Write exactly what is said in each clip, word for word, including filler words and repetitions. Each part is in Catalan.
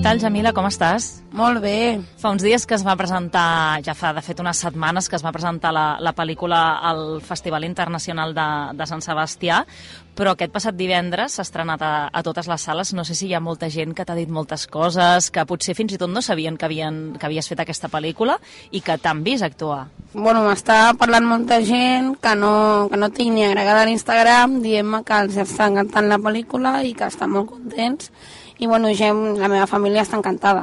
tal, Jamila? Com estàs? Molt bé. Fa uns dies que es va presentar, ja fa de fet unes setmanes, que es va presentar la, la pel·lícula al Festival Internacional de, de Sant Sebastià, però aquest passat divendres s'ha estrenat a, a totes les sales. No sé si hi ha molta gent que t'ha dit moltes coses, que potser fins i tot no sabien que, havien, que havies fet aquesta pel·lícula i que t'han vist actuar. Bueno, m'està parlant molta gent que no, que no tinc ni agregada a l'Instagram, dient-me que els està encantant la pel·lícula i que estan molt contents. I bueno, ja, la meva família està encantada.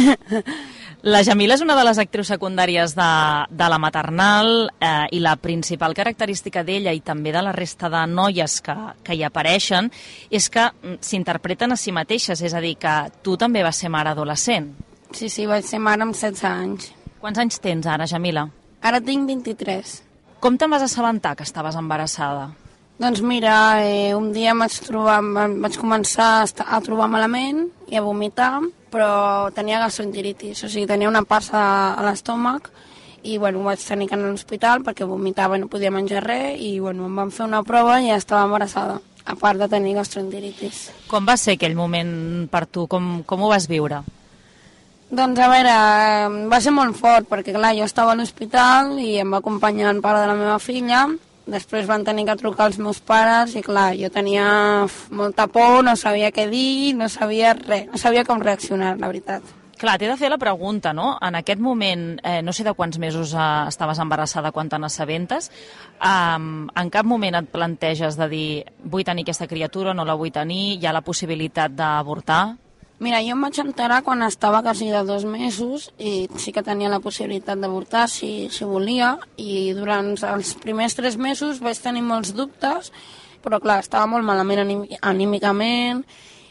La Jamila és una de les actrius secundàries de, de la maternal eh, i la principal característica d'ella i també de la resta de noies que, que hi apareixen és que s'interpreten a si mateixes, és a dir, que tu també vas ser mare adolescent. Sí, sí, vaig ser mare amb setze anys. Quants anys tens ara, Jamila? Ara tinc vint-i-tres. Com te'n vas assabentar que estaves embarassada? Doncs mira, eh, un dia em vaig, trobar, em vaig començar a, estar, a trobar malament i a vomitar, però tenia gastroenteritis, o sigui, tenia una passa a l'estómac i bueno, vaig tenir que anar a l'hospital perquè vomitava i no podia menjar res i bueno, em van fer una prova i ja estava embarassada, a part de tenir gastroenteritis. Com va ser aquell moment per tu? Com, com ho vas viure? Doncs a veure, va ser molt fort perquè clar, jo estava a l'hospital i em va acompanyar el pare de la meva filla. Després van tenir que trucar els meus pares i clar, jo tenia molta por, no sabia què dir, no sabia res, no sabia com reaccionar, la veritat. Clar, t'he de fer la pregunta, no? En aquest moment, eh, no sé de quants mesos eh, estaves embarassada quan te n'assabentes, eh, en cap moment et planteges de dir vull tenir aquesta criatura, no la vull tenir, hi ha la possibilitat d'avortar? Mira, jo em vaig enterar quan estava quasi de dos mesos i sí que tenia la possibilitat d'avortar si, si volia i durant els primers tres mesos vaig tenir molts dubtes, però clar, estava molt malament anim anímicament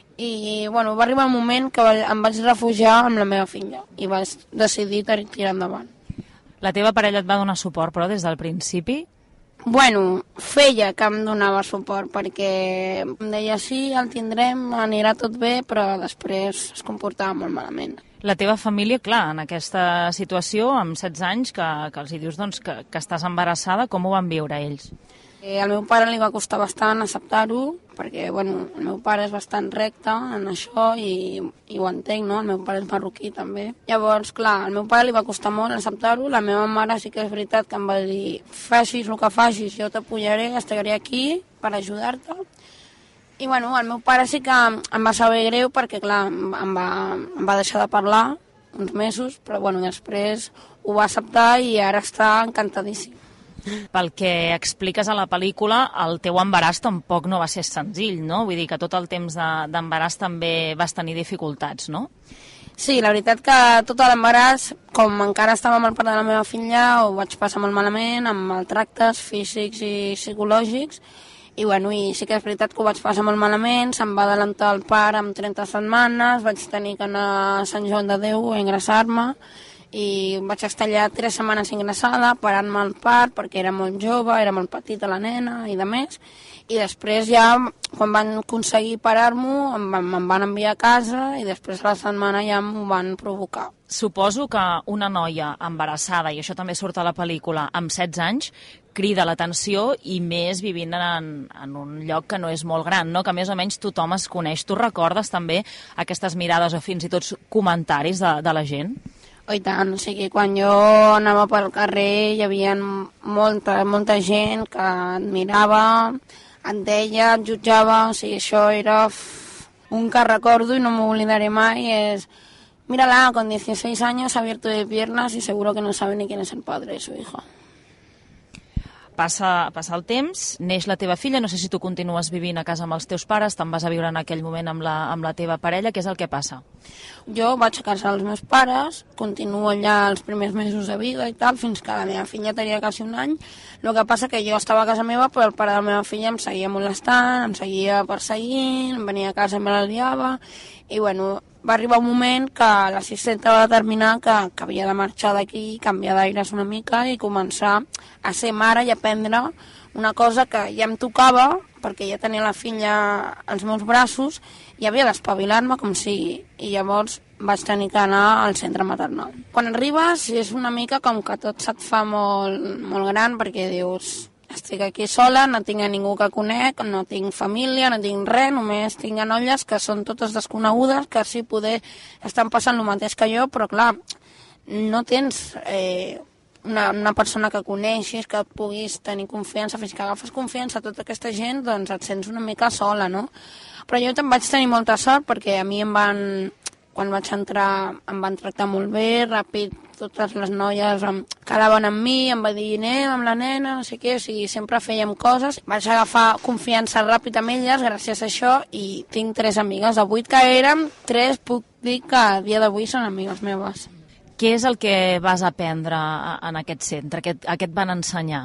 i bueno, va arribar un moment que em vaig refugiar amb la meva filla i vaig decidir tirar endavant. La teva parella et va donar suport, però des del principi? Bueno, feia que em donava suport perquè em deia sí, el tindrem, anirà tot bé, però després es comportava molt malament. La teva família, clar, en aquesta situació, amb setze anys, que, que els hi dius doncs, que, que estàs embarassada, com ho van viure ells? Eh, al meu pare li va costar bastant acceptar-ho, perquè bueno, el meu pare és bastant recte en això i, i ho entenc, no? El meu pare és marroquí també. Llavors, clar, al meu pare li va costar molt acceptar-ho, la meva mare sí que és veritat que em va dir facis el que facis, jo t'apoyaré, estaré aquí per ajudar-te. I bueno, el meu pare sí que em va saber greu perquè, clar, em va, em va deixar de parlar uns mesos, però bueno, després ho va acceptar i ara està encantadíssim. Pel que expliques a la pel·lícula, el teu embaràs tampoc no va ser senzill, no? Vull dir que tot el temps d'embaràs de, també vas tenir dificultats, no? Sí, la veritat que tot l'embaràs, com encara estava amb el pare de la meva filla, ho vaig passar molt malament, amb maltractes físics i psicològics, i bueno, i sí que és veritat que ho vaig passar molt malament, se'm va adelantar el pare amb trenta setmanes, vaig tenir que anar a Sant Joan de Déu a ingressar-me, i vaig estar allà tres setmanes ingressada, parant-me al part, perquè era molt jove, era molt petita la nena i de més, i després ja, quan van aconseguir parar-m'ho, em, em van enviar a casa i després a la setmana ja m'ho van provocar. Suposo que una noia embarassada, i això també surt a la pel·lícula, amb setze anys, crida l'atenció i més vivint en, en un lloc que no és molt gran, no? Que més o menys tothom es coneix. Tu recordes també aquestes mirades o fins i tot comentaris de, de la gent? Oh, i tant, o sigui, quan jo anava pel carrer hi havia molta, molta gent que et mirava, et deia, et jutjava, o sigui, això era un que recordo i no m'oblidaré mai, és mírala, con dieciséis años ha abierto de piernas y seguro que no sabe ni quién es el padre de su hija. Passa, passa el temps, neix la teva filla, no sé si tu continues vivint a casa amb els teus pares, te'n vas a viure en aquell moment amb la, amb la teva parella, què és el que passa? Jo vaig a casa dels meus pares, continuo allà els primers mesos de vida i tal, fins que la meva filla tenia quasi un any. El que passa que jo estava a casa meva, però el pare de la meva filla em seguia molestant, em seguia perseguint, em venia a casa i me la liava, i bueno, va arribar un moment que l'assistenta va determinar que, que havia de marxar d'aquí, canviar d'aires una mica i començar a ser mare i aprendre una cosa que ja em tocava, perquè ja tenia la filla als meus braços i havia d'espavilar-me com sigui. I llavors vaig tenir que anar al centre maternal. Quan arribes és una mica com que tot se't fa molt, molt gran perquè dius estic aquí sola, no tinc a ningú que conec, no tinc família, no tinc res, només tinc noies que són totes desconegudes, que sí, poder estan passant el mateix que jo, però clar, no tens eh, una, una persona que coneixis, que puguis tenir confiança, fins que agafes confiança a tota aquesta gent, doncs et sents una mica sola, no? Però jo també vaig tenir molta sort perquè a mi em van, quan vaig entrar em van tractar molt bé, ràpid, totes les noies em quedaven amb mi, em va dir anem amb la nena, no sé què, o sigui, sempre fèiem coses. Vaig agafar confiança ràpid amb elles gràcies a això i tinc tres amigues. De vuit que érem, tres puc dir que a dia d'avui són amigues meves. Què és el que vas aprendre en aquest centre? Què et van ensenyar?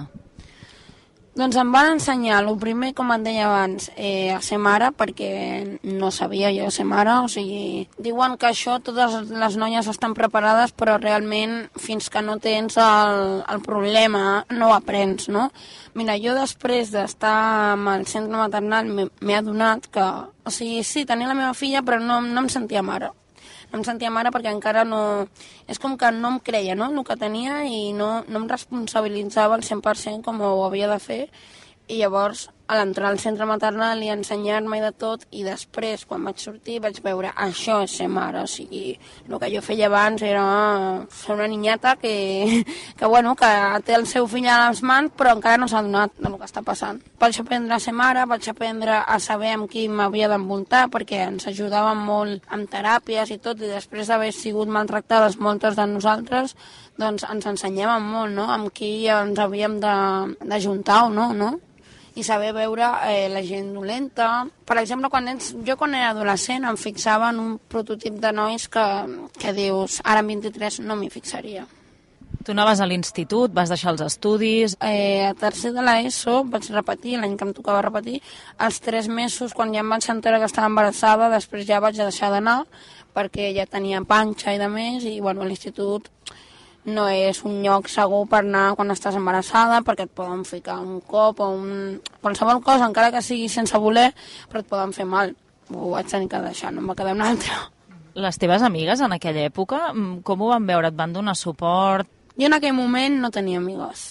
Doncs em van ensenyar, el primer, com et deia abans, eh, a ser mare, perquè no sabia jo ser mare, o sigui, diuen que això totes les noies estan preparades, però realment fins que no tens el, el problema no ho aprens, no? Mira, jo després d'estar amb el centre maternal m'he adonat que, o sigui, sí, tenia la meva filla, però no, no em sentia mare. No em sentia mare perquè encara no... És com que no em creia, no?, el que tenia i no, no em responsabilitzava al cent per cent com ho havia de fer. I llavors, a l'entrar al centre maternal i ensenyar-me de tot, i després, quan vaig sortir, vaig veure això és ser mare. O sigui, el que jo feia abans era ser una niñata que, que, bueno, que té el seu fill a les mans, però encara no s'ha adonat del que està passant. Vaig aprendre a ser mare, vaig aprendre a saber amb qui m'havia d'envoltar, perquè ens ajudaven molt amb teràpies i tot, i després d'haver sigut maltractades moltes de nosaltres, doncs ens ensenyàvem molt, no?, amb qui ens havíem d'ajuntar o no, no? I saber veure eh, la gent dolenta. Per exemple, quan ets, jo quan era adolescent em fixava en un prototip de nois que, que dius, ara amb vint-i-tres no m'hi fixaria. Tu anaves a l'institut, vas deixar els estudis... Eh, a tercer de l'ESO vaig repetir, l'any que em tocava repetir, els tres mesos, quan ja em vaig enterar que estava embarassada, després ja vaig deixar d'anar, perquè ja tenia panxa i de més, i bueno, a l'institut no és un lloc segur per anar quan estàs embarassada, perquè et poden ficar un cop o un... qualsevol cosa, encara que sigui sense voler, però et poden fer mal. Ho vaig tenir que deixar, no em va quedar una altra. Les teves amigues en aquella època, com ho van veure? Et van donar suport? Jo en aquell moment no tenia amigues,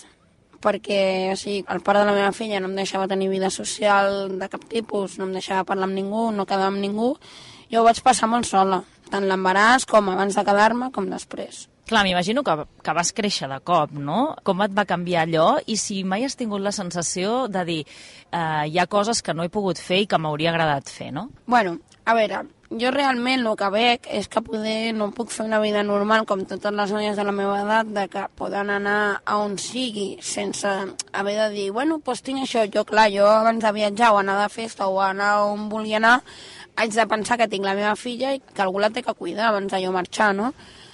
perquè o sigui, el pare de la meva filla no em deixava tenir vida social de cap tipus, no em deixava parlar amb ningú, no quedar amb ningú. Jo ho vaig passar molt sola, tant l'embaràs com abans de quedar-me com després. Clar, m'imagino que, que vas créixer de cop, no? Com et va canviar allò? I si mai has tingut la sensació de dir eh, hi ha coses que no he pogut fer i que m'hauria agradat fer, no? Bueno, a veure, jo realment el que veig és que poder no puc fer una vida normal com totes les noies de la meva edat, de que poden anar a on sigui sense haver de dir, bueno, doncs tinc això. Jo, clar, jo abans de viatjar o anar de festa o anar on volia anar, haig de pensar que tinc la meva filla i que algú la té que cuidar abans de jo marxar, no?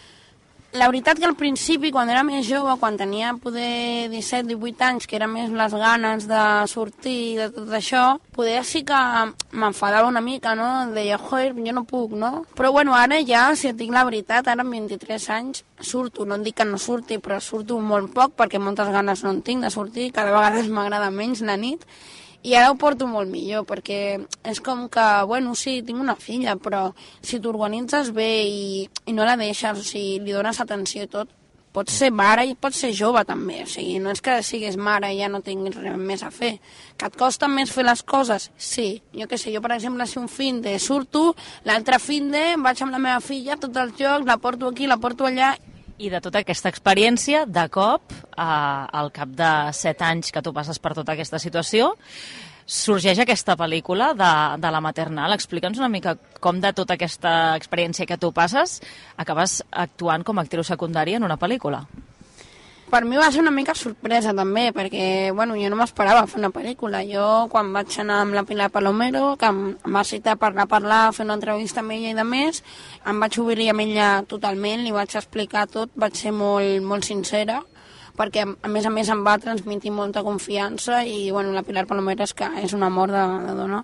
La veritat que al principi, quan era més jove, quan tenia poder disset divuit anys, que era més les ganes de sortir, de tot això, poder sí que m'enfadava una mica, no? Deia, joder, jo no puc, no? Però bueno, ara ja, si et dic la veritat, ara amb vint-i-tres anys surto, no et dic que no surti, però surto molt poc, perquè moltes ganes no en tinc de sortir, cada vegada m'agrada menys la nit, i ara ho porto molt millor, perquè és com que, bueno, sí, tinc una filla, però si t'organitzes bé i, i no la deixes, o sigui, li dones atenció i tot, pots ser mare i pots ser jove també, o sigui, no és que siguis mare i ja no tinguis res més a fer. Que et costa més fer les coses? Sí. Jo què sé, jo per exemple, si un fin de surto, l'altre fin de vaig amb la meva filla a tots els jocs, la porto aquí, la porto allà. I de tota aquesta experiència, de cop, eh, al cap de set anys que tu passes per tota aquesta situació, sorgeix aquesta pel·lícula de, de la maternal. Explica'ns una mica com de tota aquesta experiència que tu passes acabes actuant com a actriu secundària en una pel·lícula. Per mi va ser una mica sorpresa també, perquè bueno, jo no m'esperava fer una pel·lícula. Jo quan vaig anar amb la Pilar Palomero, que em va citar per anar a parlar, fer una entrevista amb ella i de més, em vaig obrir amb ella totalment, li vaig explicar tot, vaig ser molt, molt sincera, perquè a més a més em va transmetre molta confiança i bueno, la Pilar Palomero és que és un amor de, de dona.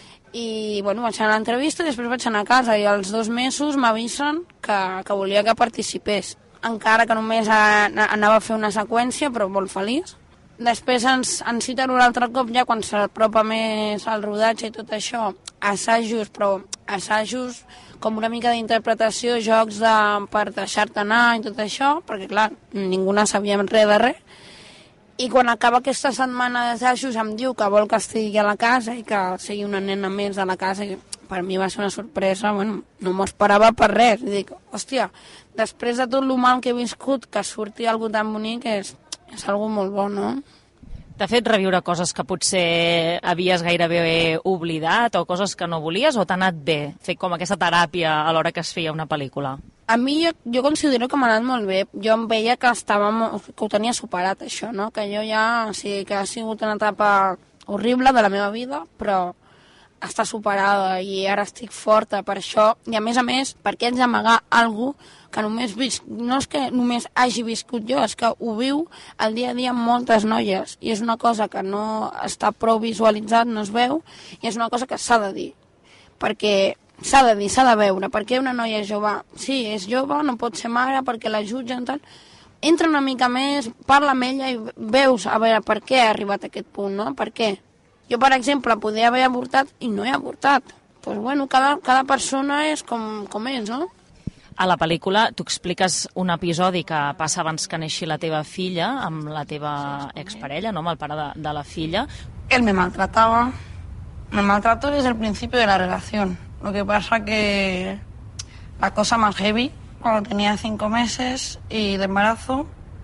I bueno, vaig anar a l'entrevista i després vaig anar a casa i als dos mesos m'avisen que, que volia que participés, encara que només anava a fer una seqüència, però molt feliç. Després ens, ens citen un altre cop, ja quan s'apropa més al rodatge i tot això, assajos, però assajos com una mica d'interpretació, jocs de, per deixar-te anar i tot això, perquè clar, ningú no sabia res de res. I quan acaba aquesta setmana d'assajos em diu que vol que estigui a la casa i que sigui una nena més de la casa. I per mi va ser una sorpresa, bueno, no m'ho esperava per res. I dic, hòstia, després de tot el mal que he viscut, que surti algo tan bonic és, és algo molt bo, no? T'ha fet reviure coses que potser havies gairebé oblidat o coses que no volies, o t'ha anat bé fer com aquesta teràpia a l'hora que es feia una pel·lícula? A mi jo, jo considero que m'ha anat molt bé. Jo em veia que, estava, que ho tenia superat, això, no? Que jo ja, o sigui, que ha sigut una etapa horrible de la meva vida, però està superada i ara estic forta per això. I a més a més, per què haig d'amagar alguna cosa que només visc, no és que només hagi viscut jo, és que ho viu el dia a dia amb moltes noies. I és una cosa que no està prou visualitzat, no es veu, i és una cosa que s'ha de dir. Perquè s'ha de dir, s'ha de veure, perquè una noia jove, sí, és jove, no pot ser mare perquè la jutgen, tal. Entra una mica més, parla amb ella i veus, a veure, per què ha arribat a aquest punt, no? Per què? Jo, per exemple, podria haver avortat i no he avortat. Doncs, pues, bueno, cada, cada persona és com, com és, no? A la pel·lícula tu expliques un episodi que passa abans que neixi la teva filla, amb la teva exparella, no? Amb el pare de, de la filla. Él me maltrataba, me maltrató desde el principio de la relación. Lo que pasa que la cosa más heavy, cuando tenía cinco meses y de embarazo,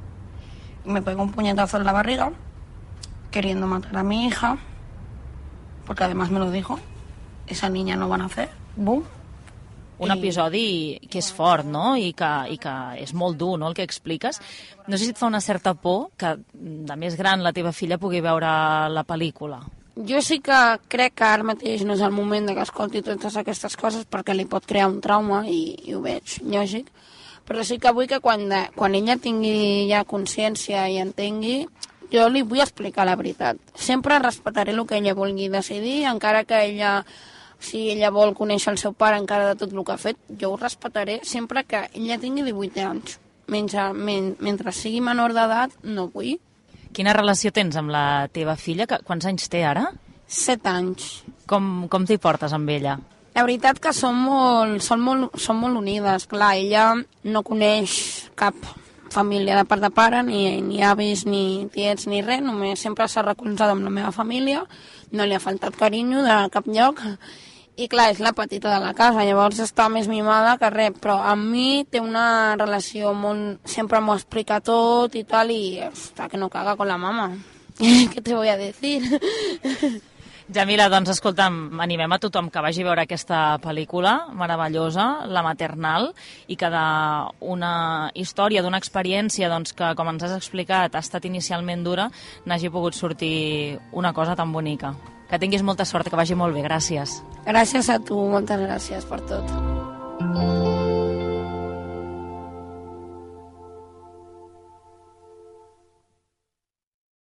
me pegó un puñetazo en la barriga, queriendo matar a mi hija, porque además me lo dijo, esa niña no va a nacer, boom. Un episodi que és fort, no? I que, i que és molt dur, no?, el que expliques. No sé si et fa una certa por que de més gran la teva filla pugui veure la pel·lícula. Jo sí que crec que ara mateix no és el moment de que escolti totes aquestes coses perquè li pot crear un trauma i, i ho veig, lògic. Però sí que vull que quan, de, quan ella tingui ja consciència i entengui, jo li vull explicar la veritat. Sempre respetaré el que ella vulgui decidir, encara que ella, si ella vol conèixer el seu pare encara de tot el que ha fet, jo ho respetaré sempre que ella tingui divuit anys. Mentre, men, mentre sigui menor d'edat, no vull. Quina relació tens amb la teva filla? Quants anys té ara? Set anys. Com, com t'hi portes amb ella? La veritat que som molt, som molt, som molt unides. Clar, ella no coneix cap família de part de pare, ni, ni avis, ni tiets, ni res. Només sempre s'ha recolzat amb la meva família. No li ha faltat carinyo de cap lloc. I clar, és la petita de la casa, llavors està més mimada que res, però amb mi té una relació molt... Sempre m'ho explica tot i tal, i hasta que no caga con la mama. Què te voy a decir? Jamila, doncs escolta'm, animem a tothom que vagi a veure aquesta pel·lícula meravellosa, La maternal, i que d'una història, d'una experiència doncs, que, com ens has explicat, ha estat inicialment dura, n'hagi pogut sortir una cosa tan bonica. Que tinguis molta sort, que vagi molt bé. Gràcies. Gràcies a tu, moltes gràcies per tot.